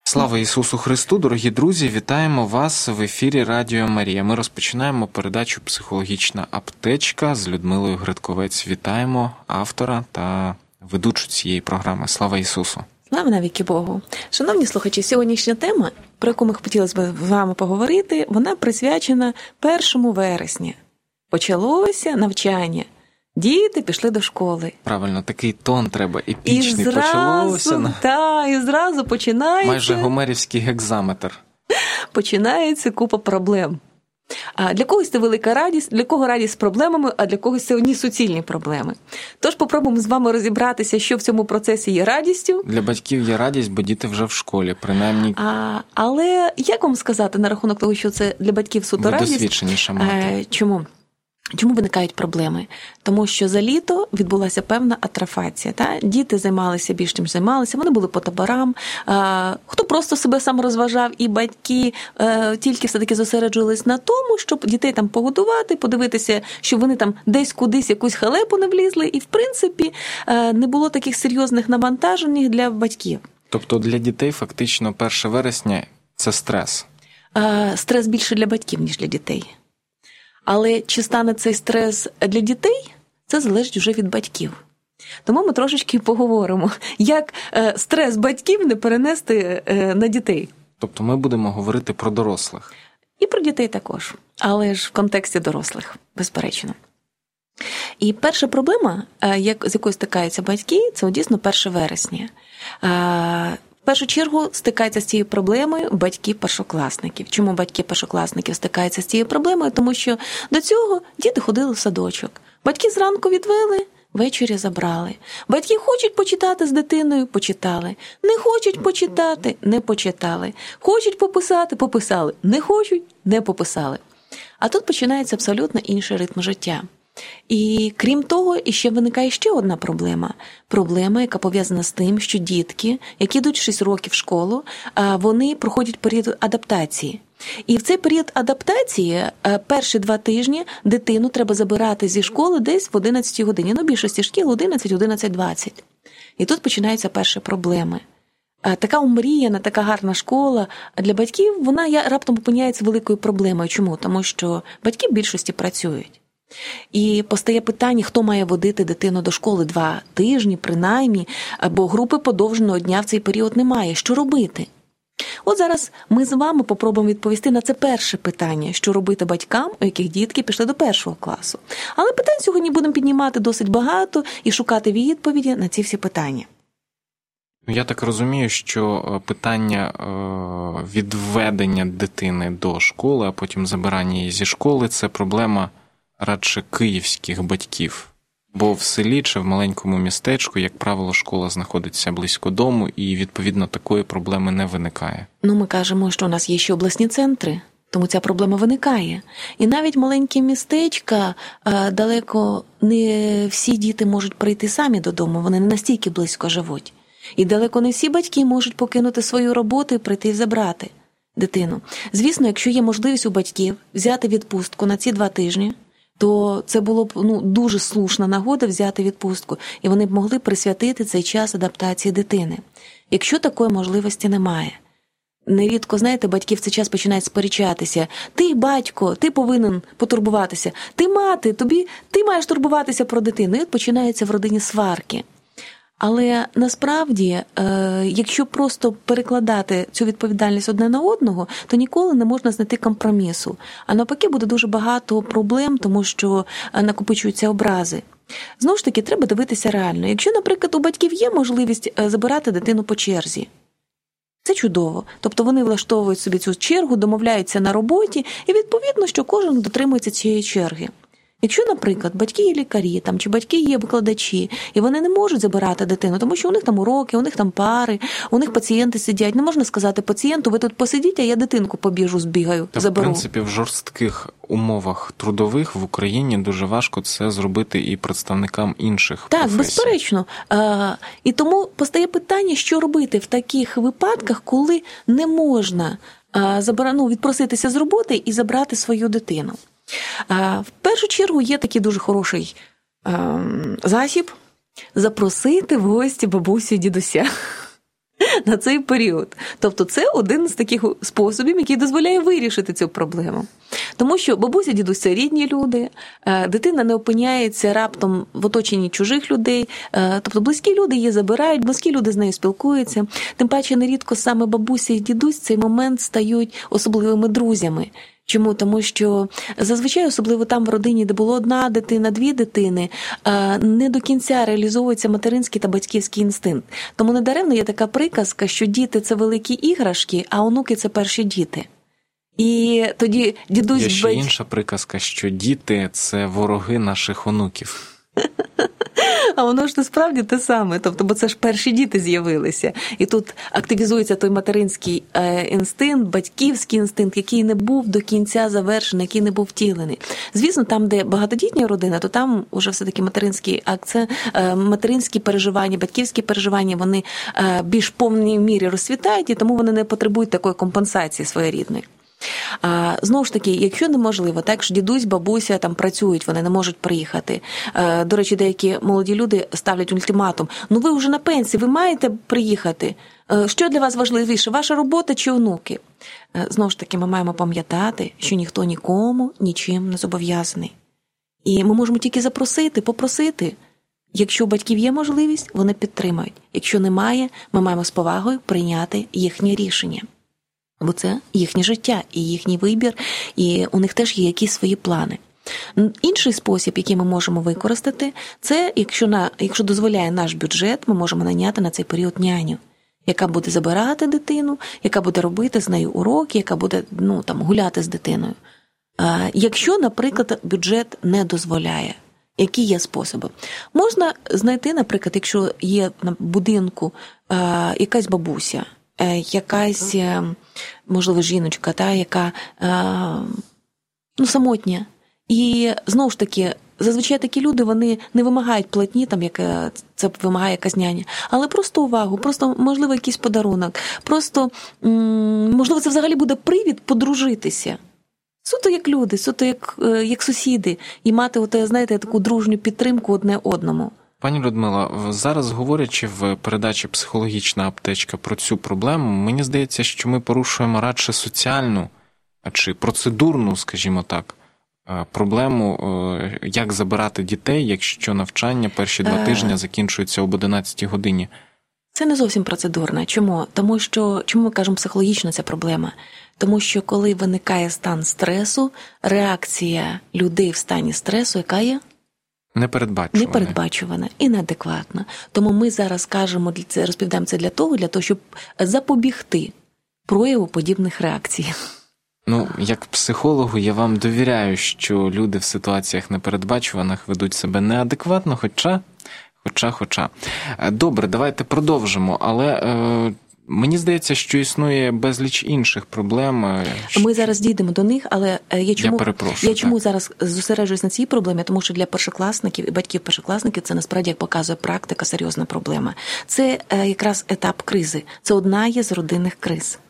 Слава Ісусу Христу, дорогі друзі, вітаємо вас в ефірі Радіо Марія. Ми розпочинаємо передачу «Психологічна аптечка» з Людмилою Гридковець. Вітаємо автора та ведучу цієї програми. Слава Ісусу! Слава навіки Богу! Шановні слухачі, сьогоднішня тема, про яку ми хотілося б з вами поговорити, вона присвячена 1 вересня. Почалося навчання. Діти пішли до школи. Правильно, такий тон треба, епічний. Почалося. І зразу починається... Майже гомерівський гекзаметр. Починається купа проблем. А для когось це велика радість, для кого радість з проблемами, а для когось це одні суцільні проблеми. Тож попробуємо з вами розібратися, що в цьому процесі є радістю. Для батьків є радість, бо діти вже в школі, принаймні. Але як вам сказати на рахунок того, що це для батьків суто радість? Досвідченіша мати. Чому? Чому виникають проблеми? Тому що за літо відбулася певна атрофація. Діти займалися більш чим займалися, вони були по таборам, хто просто себе сам розважав, і батьки тільки все-таки зосереджувались на тому, щоб дітей там погодувати, подивитися, щоб вони там десь кудись якусь халепу не влізли, і в принципі не було таких серйозних навантажень для батьків. Тобто для дітей фактично 1 вересня – це стрес? Стрес більше для батьків, ніж для дітей. Але чи стане цей стрес для дітей, це залежить вже від батьків. Тому ми трошечки поговоримо, як стрес батьків не перенести на дітей. Тобто ми будемо говорити про дорослих. І про дітей також, але ж в контексті дорослих, безперечно. І перша проблема, з якою стикаються батьки, це дійсно 1 вересня. В першу чергу стикаються з цією проблемою батьки першокласників. Чому батьки першокласників стикаються з цією проблемою? Тому що до цього діти ходили в садочок. Батьки зранку відвели, ввечері забрали. Батьки хочуть почитати з дитиною – почитали. Не хочуть почитати – не почитали. Хочуть пописати – пописали. Не хочуть – не пописали. А тут починається абсолютно інший ритм життя. І крім того, іще виникає ще одна проблема. Проблема, яка пов'язана з тим, що дітки, які йдуть 6 років в школу, вони проходять період адаптації. І в цей період адаптації перші 2 тижні дитину треба забирати зі школи десь в 11 годині. Ну, більшості шкіл 11-11:20. І тут починаються перші проблеми. Така омріяна, така гарна школа для батьків, вона раптом опиняється великою проблемою. Чому? Тому що батьки в більшості працюють. І постає питання, хто має водити дитину до школи 2 тижні, принаймні, бо групи подовженого дня в цей період немає. Що робити? От зараз ми з вами попробуємо відповісти на це перше питання, що робити батькам, у яких дітки пішли до 1 класу. Але питань сьогодні будемо піднімати досить багато і шукати відповіді на ці всі питання. Я так розумію, що питання відведення дитини до школи, а потім забирання її зі школи – це проблема радше київських батьків. Бо в селі чи в маленькому містечку, як правило, школа знаходиться близько дому, і, відповідно, такої проблеми не виникає. Ми кажемо, що у нас є ще обласні центри, тому ця проблема виникає. І навіть маленькі містечка, далеко не всі діти можуть прийти самі додому, вони не настільки близько живуть. І далеко не всі батьки можуть покинути свою роботу і прийти і забрати дитину. Звісно, якщо є можливість у батьків взяти відпустку на ці 2 тижні, то це було б дуже слушна нагода взяти відпустку, і вони б могли присвятити цей час адаптації дитини. Якщо такої можливості немає. Нерідко, знаєте, батьки в цей час починають сперечатися. Ти, батько, ти повинен потурбуватися. Ти, мати, ти маєш турбуватися про дитину. І от починаються в родині сварки. Але насправді, якщо просто перекладати цю відповідальність одне на одного, то ніколи не можна знайти компромісу. А навпаки, буде дуже багато проблем, тому що накопичуються образи. Знову ж таки, треба дивитися реально. Якщо, наприклад, у батьків є можливість забирати дитину по черзі, це чудово. Тобто вони влаштовують собі цю чергу, домовляються на роботі, і відповідно, що кожен дотримується цієї черги. Якщо, наприклад, батьки є лікарі, чи батьки є викладачі, і вони не можуть забирати дитину, тому що у них там уроки, у них там пари, у них пацієнти сидять, не можна сказати пацієнту, ви тут посидіть, а я дитинку побіжу, збігаю, заберу. В принципі, в жорстких умовах трудових в Україні дуже важко це зробити і представникам інших професій. Так, безперечно. І тому постає питання, що робити в таких випадках, коли не можна відпроситися з роботи і забрати свою дитину. В першу чергу є такий дуже хороший засіб – запросити в гості бабусю і дідуся. на цей період. Тобто це один з таких способів, який дозволяє вирішити цю проблему. Тому що бабуся, дідусь – це рідні люди, дитина не опиняється раптом в оточенні чужих людей, тобто близькі люди її забирають, близькі люди з нею спілкуються. Тим паче нерідко саме бабуся і дідусь в цей момент стають особливими друзями. Чому? Тому що зазвичай, особливо там в родині, де було одна дитина, дві дитини, не до кінця реалізовується материнський та батьківський інстинкт. Тому недаремно є така приказка, що діти – це великі іграшки, а онуки – це перші діти. І тоді дідусь... Є ще інша приказка, що діти – це вороги наших онуків. А воно ж насправді те саме, тобто, бо це ж перші діти з'явилися. І тут активізується той материнський інстинкт, батьківський інстинкт, який не був до кінця завершений, який не був втілений. Звісно, там, де багатодітня родина, то там уже все-таки материнський акцент, материнські переживання, батьківські переживання, вони більш повній мірі розцвітають, і тому вони не потребують такої компенсації своєрідної. Знову ж таки, якщо неможливо, так що дідусь, бабуся там працюють, вони не можуть приїхати. До речі, деякі молоді люди ставлять ультиматум. Ну ви вже на пенсії, ви маєте приїхати. Що для вас важливіше, ваша робота чи онуки? Знову ж таки, ми маємо пам'ятати, що ніхто нікому нічим не зобов'язаний. І ми можемо тільки запросити, попросити. Якщо у батьків є можливість, вони підтримають. Якщо немає, ми маємо з повагою прийняти їхнє рішення. Бо це їхнє життя і їхній вибір, і у них теж є якісь свої плани. Інший спосіб, який ми можемо використати, це, якщо дозволяє наш бюджет, ми можемо найняти на цей період няню, яка буде забирати дитину, яка буде робити з нею уроки, яка буде гуляти з дитиною. Якщо, наприклад, бюджет не дозволяє, які є способи? Можна знайти, наприклад, якщо є на будинку якась бабуся, якась, можливо, жіночка, яка самотня. І, знову ж таки, зазвичай такі люди, вони не вимагають платні, як це вимагає якась няня, але просто увагу, просто, можливо, якийсь подарунок, просто, можливо, це взагалі буде привід подружитися. Суто як люди, суто як сусіди, і мати, знаєте, таку дружню підтримку одне одному. Пані Людмила, зараз говорячи в передачі «Психологічна аптечка» про цю проблему, мені здається, що ми порушуємо радше соціальну чи процедурну, скажімо так, проблему, як забирати дітей, якщо навчання перші 2 тижні закінчуються об 11 годині. Це не зовсім процедурна. Чому? Тому що, чому ми кажемо психологічна ця проблема? Тому що коли виникає стан стресу, реакція людей в стані стресу, яка є? Непередбачувана і неадекватна. Тому ми зараз розповідаємо це для того, щоб запобігти прояву подібних реакцій. Як психологу я вам довіряю, що люди в ситуаціях непередбачуваних ведуть себе неадекватно, хоча. Добре, давайте продовжимо, але мені здається, що існує безліч інших проблем. Ми зараз дійдемо до них, але я чому зараз зосереджуюсь на цій проблемі, тому що для першокласників і батьків першокласників це насправді, як показує практика, серйозна проблема. Це якраз етап кризи, це одна із родинних криз.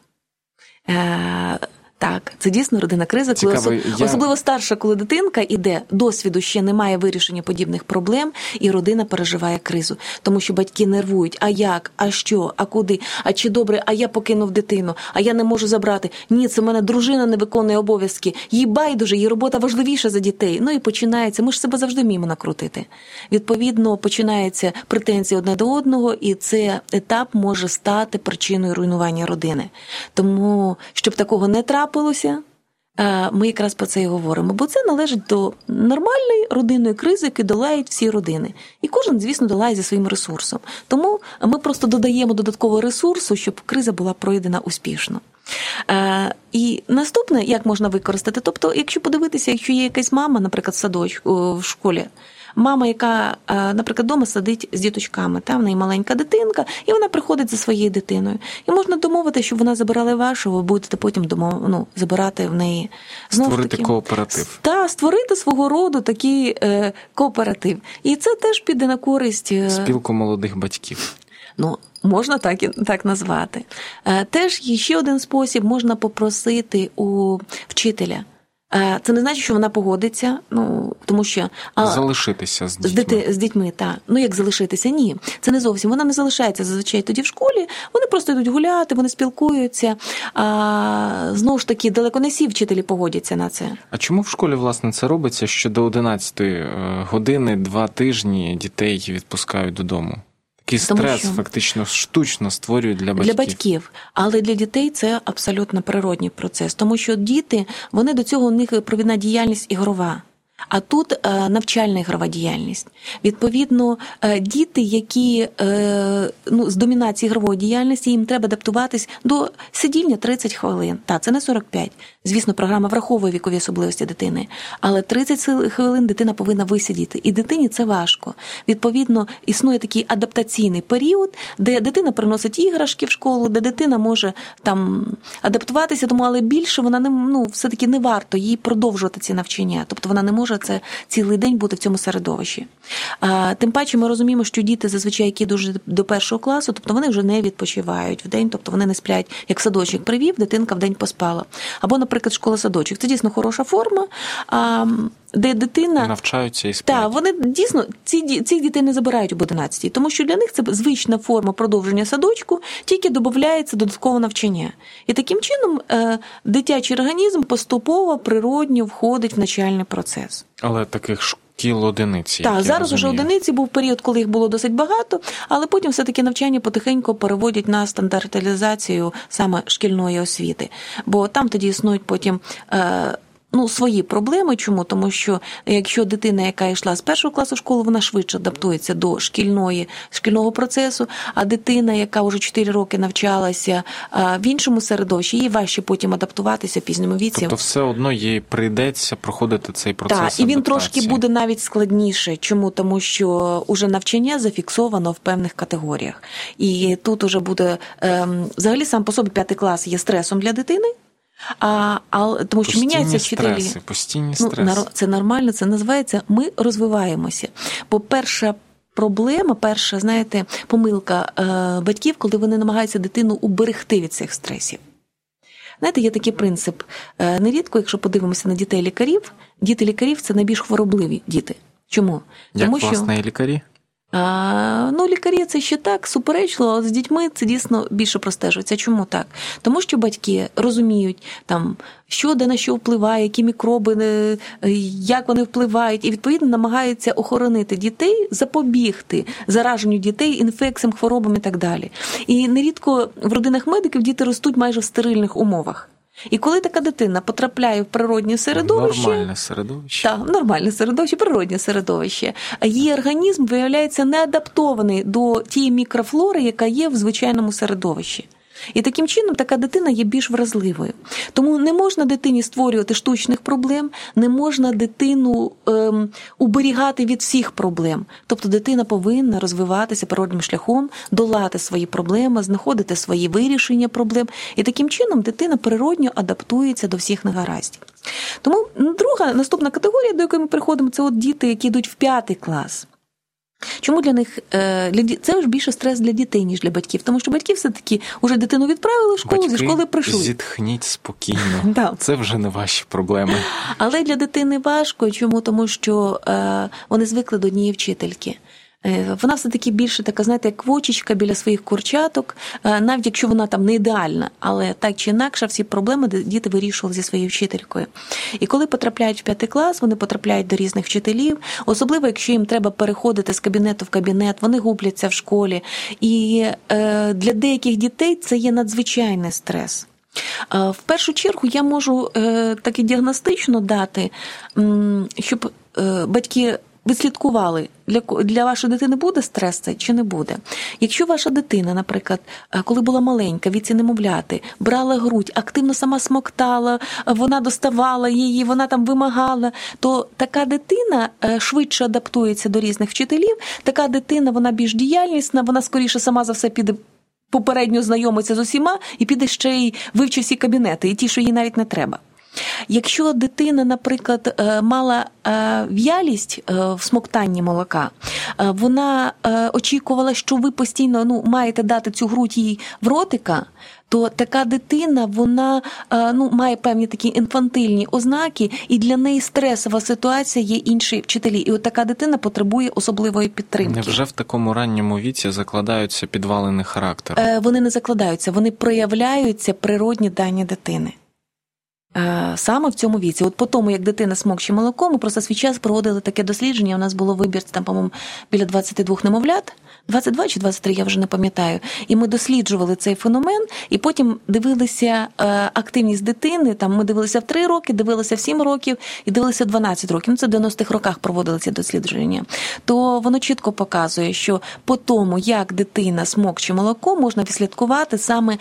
Так, це дійсно родинна криза, коли особливо старша, коли дитинка іде, досвіду ще немає вирішення подібних проблем, і родина переживає кризу. Тому що батьки нервують, а як, а що, а куди, а чи добре, а я покинув дитину, а я не можу забрати. Ні, це в мене дружина не виконує обов'язки, їй байдуже, її робота важливіша за дітей. І починається, ми ж себе завжди вміємо накрутити. Відповідно, починаються претензії одне до одного, і цей етап може стати причиною руйнування родини. Тому, щоб такого не трапилося, ми якраз про це і говоримо, бо це належить до нормальної родинної кризи, яку долають всі родини. І кожен, звісно, долає зі своїм ресурсом. Тому ми просто додаємо додаткового ресурсу, щоб криза була пройдена успішно. І наступне, як можна використати, тобто, якщо подивитися, якщо є якась мама, наприклад, в садочку, в школі, мама, яка, наприклад, вдома сидить з діточками, в неї маленька дитинка, і вона приходить за своєю дитиною. І можна домовити, щоб вона забирала вашу, ви будете потім забирати в неї. Створити кооператив. Так, створити свого роду такий кооператив. І це теж піде на користь. Спілку молодих батьків. Можна так назвати. Теж є ще один спосіб, можна попросити у вчителя Це не значить, що вона погодиться, тому що... Залишитися з дітьми. З дітьми, так. Як залишитися? Ні. Це не зовсім. Вона не залишається зазвичай тоді в школі, вони просто йдуть гуляти, вони спілкуються. Знову ж таки, далеко не всі вчителі погодяться на це. А чому в школі, власне, це робиться, що до 11-ї години 2 тижні дітей відпускають додому? Такий стрес фактично штучно створюють для батьків. Для батьків. Але для дітей це абсолютно природній процес. Тому що діти, вони до цього, у них провідна діяльність ігрова. А тут навчальна ігрова діяльність. Відповідно, діти, які з домінації ігрової діяльності, їм треба адаптуватись до сидіння 30 хвилин. Так, це не 45. Звісно, програма враховує вікові особливості дитини. Але 30 хвилин дитина повинна висидіти. І дитині це важко. Відповідно, існує такий адаптаційний період, де дитина приносить іграшки в школу, де дитина може там адаптуватися, тому, але більше вона не, все-таки не варто їй продовжувати ці навчання. Тобто вона не може це цілий день бути в цьому середовищі. Тим паче ми розуміємо, що діти зазвичай, які дуже до 1 класу, тобто вони вже не відпочивають вдень, тобто вони не сплять, як садочок привів, дитинка вдень поспала. Або, наприклад, школа-садочок. Це дійсно хороша форма, де дитина... Навчаються і сплять. Так, вони дійсно, цих дітей не забирають об 11, тому що для них це звична форма продовження садочку, тільки додається додаткове навчання. І таким чином дитячий організм поступово, природньо входить в навчальний процес. Але таких шкіл одиниці. Так, зараз уже одиниці, був період, коли їх було досить багато, але потім все-таки навчання потихеньку переводять на стандартизацію саме шкільної освіти. Бо там тоді існують потім... свої проблеми. Чому? Тому що якщо дитина, яка йшла з 1 класу школи, вона швидше адаптується до шкільного процесу, а дитина, яка вже 4 роки навчалася в іншому середовищі, їй важче потім адаптуватися в пізньому віці. Тобто все одно їй прийдеться проходити цей процес адаптації. Так, і він трошки буде навіть складніше. Чому? Тому що уже навчання зафіксовано в певних категоріях. І тут уже буде, взагалі сам по собі 5 клас є стресом для дитини, тому що міняються вчителі. Постійні стреси. Це нормально, це називається «ми розвиваємося». Бо перша проблема, помилка батьків, коли вони намагаються дитину уберегти від цих стресів. Знаєте, є такий принцип. Нерідко, якщо подивимося на дітей-лікарів, діти лікарів – це найбільш хворобливі діти. Чому? Тому, власне, і лікарі? Лікарі це ще так суперечливо, але з дітьми це дійсно більше простежується. Чому так? Тому що батьки розуміють, що де на що впливає, які мікроби, як вони впливають, і відповідно намагаються охоронити дітей, запобігти зараженню дітей інфекціям, хворобам і так далі. І нерідко в родинах медиків діти ростуть майже в стерильних умовах. І коли така дитина потрапляє в природнє середовище... Нормальне середовище, природнє середовище. Її організм виявляється неадаптований до тієї мікрофлори, яка є в звичайному середовищі. І таким чином така дитина є більш вразливою. Тому не можна дитині створювати штучних проблем, не можна дитину уберігати від всіх проблем. Тобто дитина повинна розвиватися природним шляхом, долати свої проблеми, знаходити свої вирішення проблем. І таким чином дитина природньо адаптується до всіх негараздів. Тому друга, наступна категорія, до якої ми приходимо, це діти, які йдуть в 5 клас. Чому для них це ж більше стрес для дітей, ніж для батьків? Тому що батьки все-таки вже дитину відправили в школу, зі школи прийшли. Зітхніть спокійно. Це вже не ваші проблеми. Але для дитини важко. Чому? Тому що вони звикли до однієї вчительки. Вона все-таки більше така, як квочечка біля своїх курчаток, навіть якщо вона там не ідеальна, але так чи інакше всі проблеми діти вирішували зі своєю вчителькою. І коли потрапляють в 5 клас, вони потрапляють до різних вчителів, особливо якщо їм треба переходити з кабінету в кабінет, вони губляться в школі. І для деяких дітей це є надзвичайний стрес. В першу чергу я можу таки діагностично дати, щоб батьки відслідкували, для вашої дитини буде стрес цей чи не буде. Якщо ваша дитина, наприклад, коли була маленька, в віці немовляти, брала грудь, активно сама смоктала, вона доставала її, вона там вимагала, то така дитина швидше адаптується до різних вчителів, така дитина, вона більш діяльнісна, вона скоріше сама за все піде попередньо знайомиться з усіма і піде ще й вивчить всі кабінети, і ті, що їй навіть не треба. Якщо дитина, наприклад, мала в'ялість в смоктанні молока, вона очікувала, що ви постійно маєте дати цю грудь їй в ротика, то така дитина, вона має певні такі інфантильні ознаки, і для неї стресова ситуація, є інші вчителі. І от така дитина потребує особливої підтримки. Невже в такому ранньому віці закладаються підвалини характеру? Вони не закладаються, вони проявляються природні дані дитини. Саме в цьому віці. От по тому, як дитина смокче молоко, ми просто свій час проводили таке дослідження, у нас було вибір, там, по-моєму, біля 22 немовлят, 22 чи 23, я вже не пам'ятаю. І ми досліджували цей феномен, і потім дивилися активність дитини, там ми дивилися в 3 роки, дивилися в 7 років і дивилися в 12 років. Це в 90-х роках проводили ці дослідження. То воно чітко показує, що по тому, як дитина смокче молоко, можна відслідкувати саме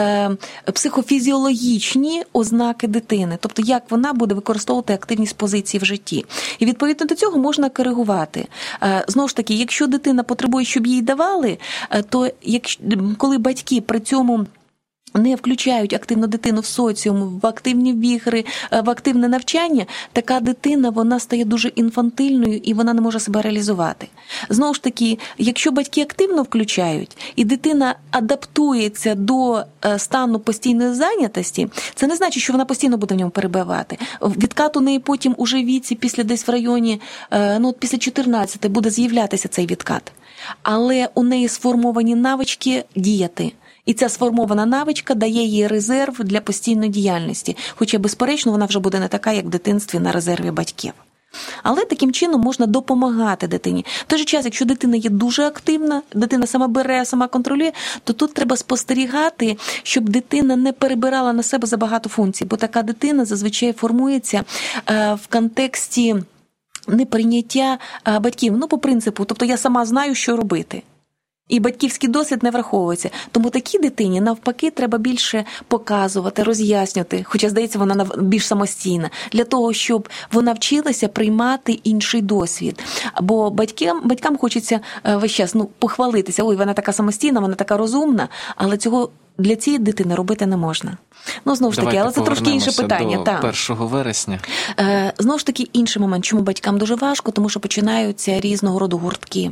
психофізіологічні ознаки дитини, тобто як вона буде використовувати активність позиції в житті. І відповідно до цього можна коригувати. Знову ж таки, якщо дитина потребує, щоб їй давали, то коли батьки при цьому не включають активно дитину в соціум, в активні ігри, в активне навчання, така дитина, вона стає дуже інфантильною і вона не може себе реалізувати. Знову ж таки, якщо батьки активно включають, і дитина адаптується до стану постійної зайнятості, це не значить, що вона постійно буде в ньому перебивати. Відкат у неї потім уже в віці, після десь в районі, після 14 буде з'являтися цей відкат. Але у неї сформовані навички діяти. І ця сформована навичка дає їй резерв для постійної діяльності. Хоча, безперечно, вона вже буде не така, як в дитинстві на резерві батьків. Але таким чином можна допомагати дитині. В той же час, якщо дитина є дуже активна, дитина сама бере, сама контролює, то тут треба спостерігати, щоб дитина не перебирала на себе забагато функцій. Бо така дитина зазвичай формується в контексті неприйняття батьків. По принципу, тобто я сама знаю, що робити. І батьківський досвід не враховується. Тому такій дитині, навпаки, треба більше показувати, роз'яснювати, хоча, здається, вона більш самостійна, для того, щоб вона вчилася приймати інший досвід. Бо батькам хочеться весь час похвалитися. Ой, вона така самостійна, вона така розумна, але цього для цієї дитини робити не можна. Знову ж таки, але це трошки інше питання. До 1 вересня. Знову ж таки, інший момент. Чому батькам дуже важко? Тому що починаються різного роду гуртки.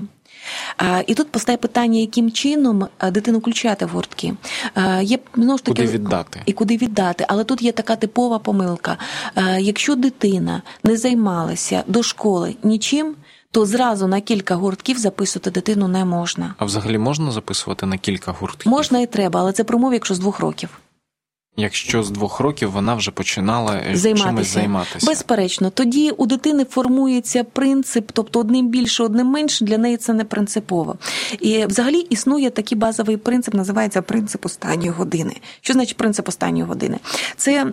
І тут постає питання, яким чином дитину включати в гуртки. Є, знову ж таки, куди віддати? І куди віддати. Але тут є така типова помилка. Якщо дитина не займалася до школи нічим, то зразу на кілька гуртків записувати дитину не можна. А взагалі можна записувати на кілька гуртків? Можна і треба, але це при умові, якщо з 2 років. Якщо з 2 років вона вже починала чимось займатися. Безперечно. Тоді у дитини формується принцип, тобто одним більше, одним менше, для неї це не принципово. І взагалі існує такий базовий принцип, називається принцип останньої години. Що значить принцип останньої години? Це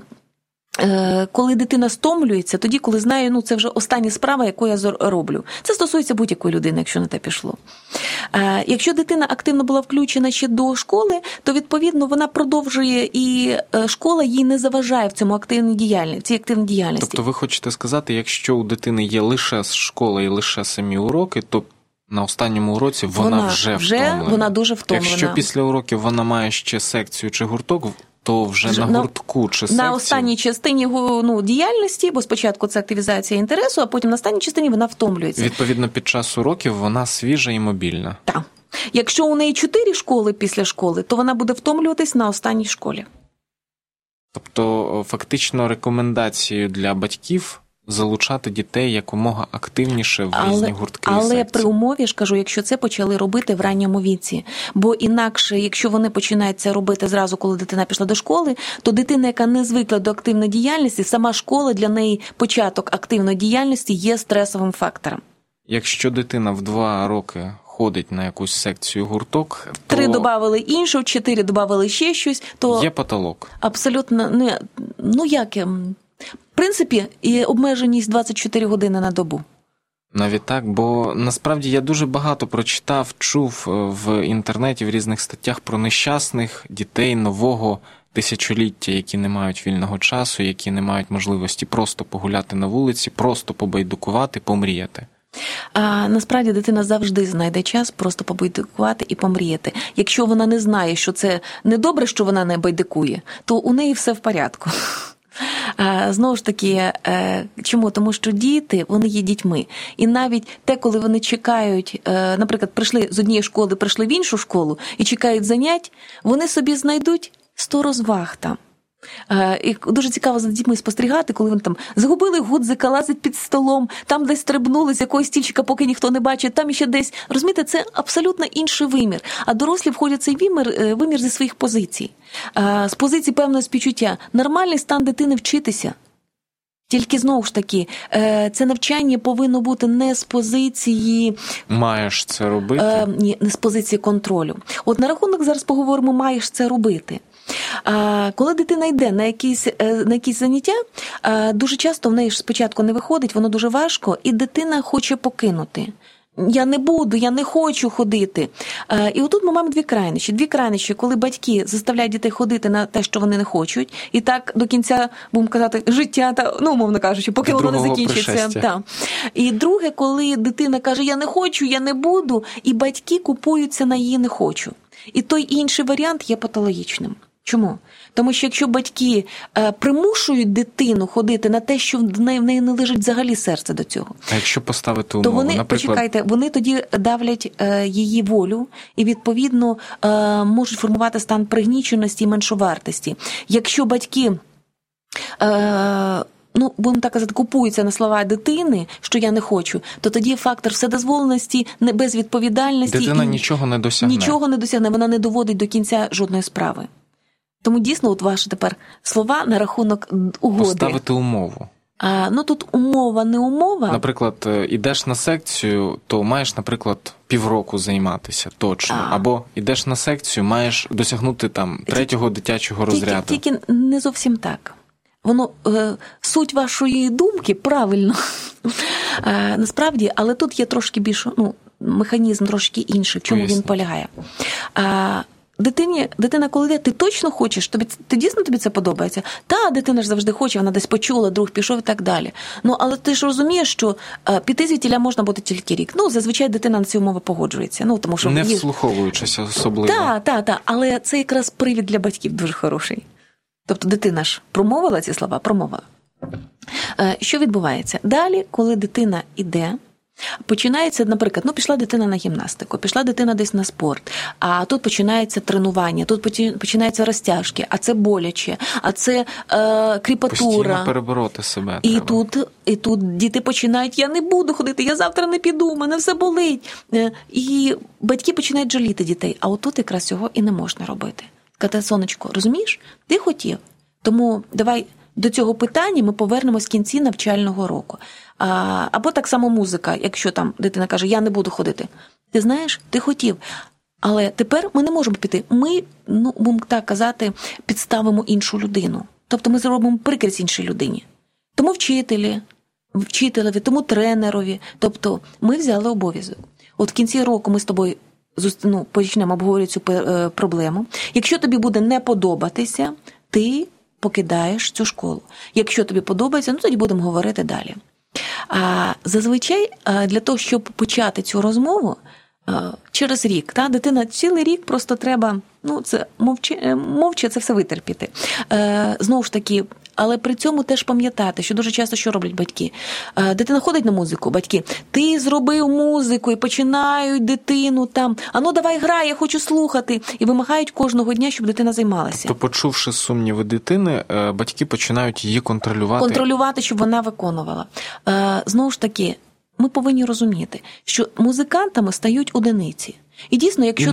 коли дитина стомлюється, тоді, коли знає, це вже остання справа, яку я роблю. Це стосується будь-якої людини, якщо на те пішло. Якщо дитина активно була включена ще до школи, то, відповідно, вона продовжує, і школа їй не заважає в цій активній діяльності. Тобто ви хочете сказати, якщо у дитини є лише школа і лише самі уроки, то на останньому уроці вона вже втомлена. Вона дуже втомлена. Якщо після уроків вона має ще секцію чи гурток, то вже на гуртку чи секції? На останній частині діяльності, бо спочатку це активізація інтересу, а потім на останній частині вона втомлюється. Відповідно, під час уроків вона свіжа і мобільна. Так. Якщо у неї 4 школи після школи, то вона буде втомлюватись на останній школі. Тобто, фактично, рекомендацією для батьків залучати дітей якомога активніше в різні гуртки і секції. Але при умові, ж кажу, якщо це почали робити в ранньому віці. Бо інакше, якщо вони починають це робити зразу, коли дитина пішла до школи, то дитина, яка не звикла до активної діяльності, сама школа для неї початок активної діяльності є стресовим фактором. Якщо дитина в 2 роки ходить на якусь секцію гурток, то... 3 додавали іншу, 4 додавали ще щось, то... Є потолок. Абсолютно, в принципі, і обмеженість 24 години на добу. Навіть так, бо насправді я дуже багато прочитав, чув в інтернеті, в різних статтях про нещасних дітей нового тисячоліття, які не мають вільного часу, які не мають можливості просто погуляти на вулиці, просто побайдукувати, помріяти. А насправді дитина завжди знайде час просто побайдикувати і помріяти. Якщо вона не знає, що це недобре, що вона не байдикує, то у неї все в порядку. Знову ж таки, чому? Тому що діти, вони є дітьми. І навіть те, коли вони чекають, наприклад, прийшли з однієї школи, прийшли в іншу школу і чекають занять, вони собі знайдуть 100 розваг там. І дуже цікаво за дітьми спостерігати, коли вони там загубили гудзика, лазять під столом, там десь стрибнули з якогось стільчика, поки ніхто не бачить, там іще десь. Розумієте, це абсолютно інший вимір. А дорослі входять в цей вимір зі своїх позицій. З позиції певного співчуття. Нормальний стан дитини вчитися. Тільки, знову ж таки, це навчання повинно бути не з позиції... Маєш це робити? Ні, не з позиції контролю. От на рахунок зараз поговоримо, маєш це робити. Коли дитина йде на якісь заняття, дуже часто в неї ж спочатку не виходить, воно дуже важко, і дитина хоче покинути. Я не буду, я не хочу ходити. І отут ми маємо дві крайнощі, коли батьки заставляють дітей ходити на те, що вони не хочуть, і так до кінця, будемо казати, життя, умовно кажучи, поки воно не закінчиться. І друге, коли дитина каже, я не хочу, я не буду, і батьки купуються на її не хочу. І той інший варіант є патологічним. Чому? Тому що якщо батьки примушують дитину ходити на те, що в неї не лежить взагалі серце до цього. А якщо поставити умову, то вони, наприклад... почекайте, вони тоді давлять її волю і, відповідно, можуть формувати стан пригніченості і меншовартості. Якщо батьки... будемо так казати, купуються на слова дитини, що я не хочу, то тоді фактор вседозволеності, безвідповідальності... Дитина нічого не досягне. Нічого не досягне, вона не доводить до кінця жодної справи. Тому дійсно, от ваші тепер слова на рахунок угоди. Поставити умову. Тут умова, не умова. Наприклад, ідеш на секцію, то маєш, наприклад, півроку займатися точно. Або ідеш на секцію, маєш досягнути там 3-го дитячого розряду. Тільки не зовсім так. Воно, суть вашої думки правильно. Насправді, але тут є трошки більше, механізм трошки інший, в чому він полягає. Дитина, коли йде, ти точно хочеш? Ти дійсно тобі це подобається? Та, дитина ж завжди хоче, вона десь почула, друг пішов і так далі. Але ти ж розумієш, що піти звідтіля можна буде тільки рік. Зазвичай дитина на ці умови погоджується. Тому що не вслуховуючись особливо. Так. Але це якраз привід для батьків дуже хороший. Тобто дитина ж промовила ці слова? Промовила. Що відбувається? Далі, коли дитина йде, починається, наприклад, пішла дитина на гімнастику, пішла дитина десь на спорт, а тут починається тренування, тут починаються розтяжки, а це боляче, а це кріпатура. Постійно перебороти себе І тут діти починають, я не буду ходити, я завтра не піду, мене все болить. І батьки починають жаліти дітей, а отут якраз цього і не можна робити. Сказати, сонечко, розумієш, ти хотів, тому давай до цього питання ми повернемось в кінці навчального року. Або так само музика, якщо там дитина каже, я не буду ходити. Ти знаєш, ти хотів, але тепер ми не можемо піти. Ми, будемо так казати, підставимо іншу людину. Тобто ми зробимо прикрість іншій людині. Тому вчителеві, тому тренерові. Тобто ми взяли обов'язок. От в кінці року ми з тобою почнемо обговорювати цю проблему. Якщо тобі буде не подобатися, ти покидаєш цю школу. Якщо тобі подобається, тоді будемо говорити далі. Зазвичай для того, щоб почати цю розмову, через рік, дитина цілий рік просто треба, це мовча це все витерпіти. Знову ж таки, але при цьому теж пам'ятати, що дуже часто що роблять батьки. Дитина ходить на музику, батьки, ти зробив музику, і починають дитину там, давай грай, я хочу слухати, і вимагають кожного дня, щоб дитина займалася. То, почувши сумніви дитини, батьки починають її контролювати. Контролювати, щоб вона виконувала. Знову ж таки, ми повинні розуміти, що музикантами стають одиниці. І дійсно, якщо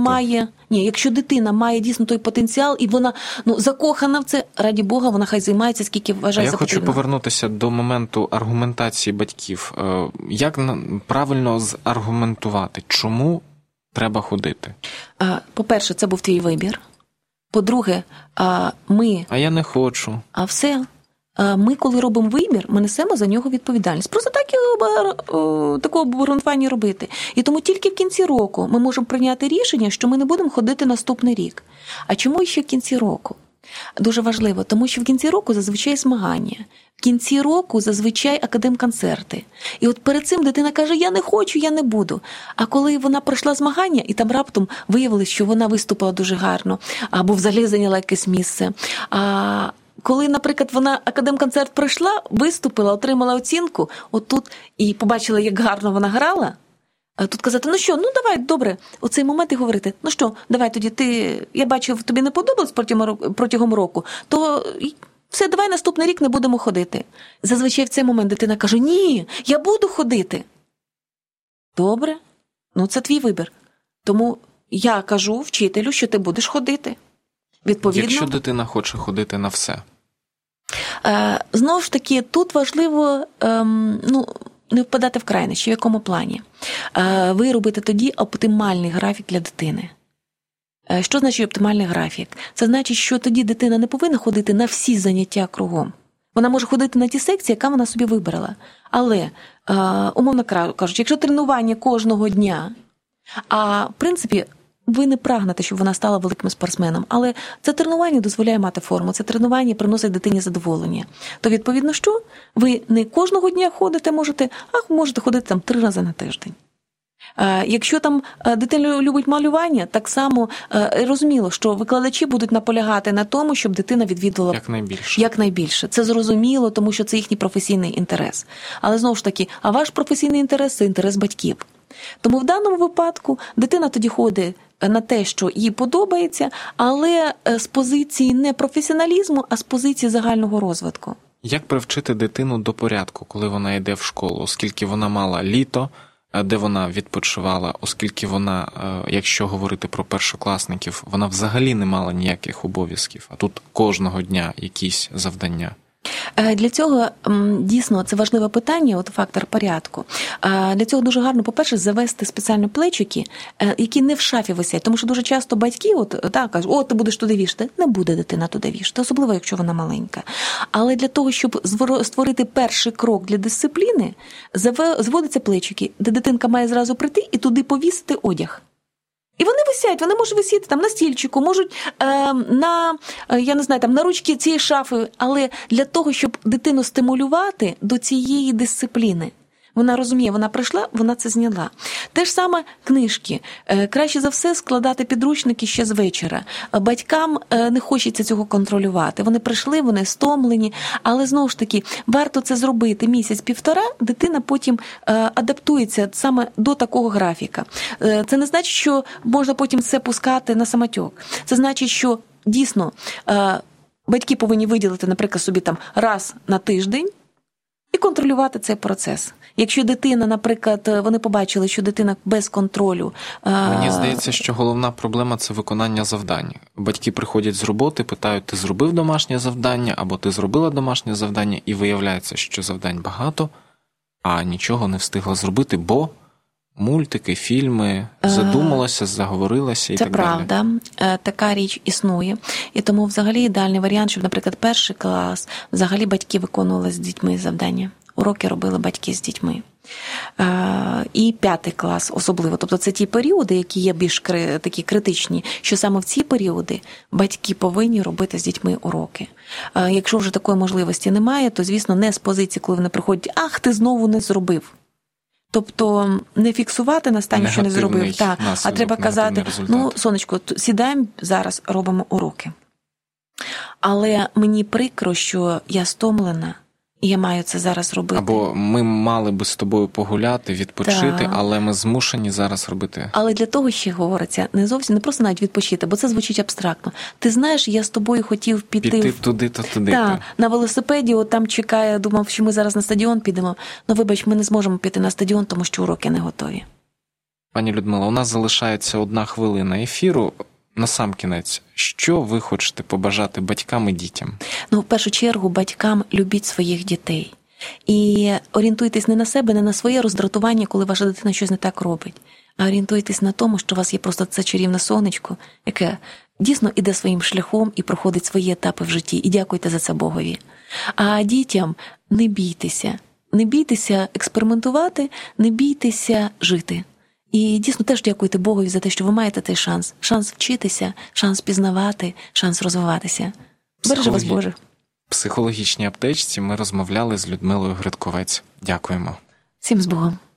дитина має дійсно той потенціал, і вона закохана в це, раді Бога, вона хай займається, скільки вважає за потрібно. Я хочу повернутися до моменту аргументації батьків. Як правильно заргументувати? Чому треба ходити? По-перше, це був твій вибір. По-друге, ми... А я не хочу. А все... Ми, коли робимо вибір, ми несемо за нього відповідальність. Просто так такого обґрунтування робити. І тому тільки в кінці року ми можемо прийняти рішення, що ми не будемо ходити наступний рік. А чому ще в кінці року? Дуже важливо, тому що в кінці року зазвичай змагання. В кінці року зазвичай академконцерти. І от перед цим дитина каже, я не хочу, я не буду. А коли вона пройшла змагання, і там раптом виявилось, що вона виступила дуже гарно, або взагалі зайняла якесь місце, коли, наприклад, вона академконцерт пройшла, виступила, отримала оцінку, отут і побачила, як гарно вона грала, Тут казати, ну що, ну давай, добре, у цей момент і говорити, ну що, давай тоді я бачив, тобі не подобалось протягом року, то все, давай наступний рік не будемо ходити. Зазвичай в цей момент дитина каже, ні, я буду ходити. Добре, ну це твій вибір. Тому я кажу вчителю, що ти будеш ходити. Відповідно, якщо дитина хоче ходити на все? Знову ж таки, тут важливо не впадати в крайнощі. В якому плані? Ви робите тоді оптимальний графік для дитини. Що значить оптимальний графік? Це значить, що тоді дитина не повинна ходити на всі заняття кругом. Вона може ходити на ті секції, яка вона собі вибрала. Але, умовно кажучи, якщо тренування кожного дня, а в принципі ви не прагнете, щоб вона стала великим спортсменом, але це тренування дозволяє мати форму, це тренування приносить дитині задоволення. То, відповідно, що? Ви не кожного дня ходите, можете ходити там 3 рази на тиждень. Якщо там дитина любить малювання, так само розуміло, що викладачі будуть наполягати на тому, щоб дитина відвідувала якнайбільше. Це зрозуміло, тому що це їхній професійний інтерес. Але знову ж таки, а ваш професійний інтерес – це інтерес батьків. Тому в даному випадку дитина тоді ходить на те, що їй подобається, але з позиції не професіоналізму, а з позиції загального розвитку. Як привчити дитину до порядку, коли вона йде в школу, оскільки вона мала літо, де вона відпочивала, оскільки вона, якщо говорити про першокласників, вона взагалі не мала ніяких обов'язків, а тут кожного дня якісь завдання? Для цього, дійсно, це важливе питання, фактор порядку. Для цього дуже гарно, по-перше, завести спеціальні плечики, які не в шафі висять. Тому що дуже часто батьки кажуть, ти будеш туди вішати. Не буде дитина туди вішати, особливо, якщо вона маленька. Але для того, щоб створити перший крок для дисципліни, зводяться плечики, де дитинка має зразу прийти і туди повісити одяг. І вони висять, вони можуть висіти там на стільчику, можуть на ручки цієї шафи, але для того, щоб дитину стимулювати до цієї дисципліни. Вона розуміє, вона прийшла, вона це зняла. Те ж саме книжки. Краще за все складати підручники ще з вечора. Батькам не хочеться цього контролювати. Вони прийшли, вони стомлені, але знову ж таки, варто це зробити місяць-півтора, дитина потім адаптується саме до такого графіка. Це не значить, що можна потім все пускати на самотек. Це значить, що дійсно батьки повинні виділити, наприклад, собі там раз на тиждень, і контролювати цей процес. Якщо дитина, наприклад, вони побачили, що дитина без контролю... Мені здається, що головна проблема – це виконання завдань. Батьки приходять з роботи, питають, ти зробив домашнє завдання, або ти зробила домашнє завдання, і виявляється, що завдань багато, а нічого не встигла зробити, бо мультики, фільми, задумалася, заговорилася і так далі. Це правда, така річ існує. І тому взагалі ідеальний варіант, щоб, наприклад, 1 клас, взагалі батьки виконували з дітьми завдання. Уроки робили батьки з дітьми. І 5 клас особливо. Тобто це ті періоди, які є більш такі критичні, що саме в ці періоди батьки повинні робити з дітьми уроки. Якщо вже такої можливості немає, то, звісно, не з позиції, коли вони приходять, ти знову не зробив. Тобто не фіксувати на стані, що не зробив, а треба казати, сонечко, сідаємо, зараз робимо уроки. Але мені прикро, що я стомлена, і я маю це зараз робити. Або ми мали би з тобою погуляти, відпочити, але ми змушені зараз робити. Але для того ще говориться, не зовсім, не просто навіть відпочити, бо це звучить абстрактно. Ти знаєш, я з тобою хотів піти туди-то, на велосипеді, там чекає, думав, що ми зараз на стадіон підемо. Вибач, ми не зможемо піти на стадіон, тому що уроки не готові. Пані Людмила, у нас залишається 1 хвилина ефіру. Насамкінець, що ви хочете побажати батькам і дітям? В першу чергу, батькам любіть своїх дітей. І орієнтуйтесь не на себе, не на своє роздратування, коли ваша дитина щось не так робить, а орієнтуйтесь на тому, що у вас є просто це чарівне сонечко, яке дійсно іде своїм шляхом і проходить свої етапи в житті. І дякуйте за це Богові. А дітям не бійтеся експериментувати, не бійтеся жити. І дійсно теж дякуйте Богові за те, що ви маєте цей шанс. Шанс вчитися, шанс пізнавати, шанс розвиватися. Бережи вас Боже. В психологічній аптечці ми розмовляли з Людмилою Гридковець. Дякуємо. Всім з Богом.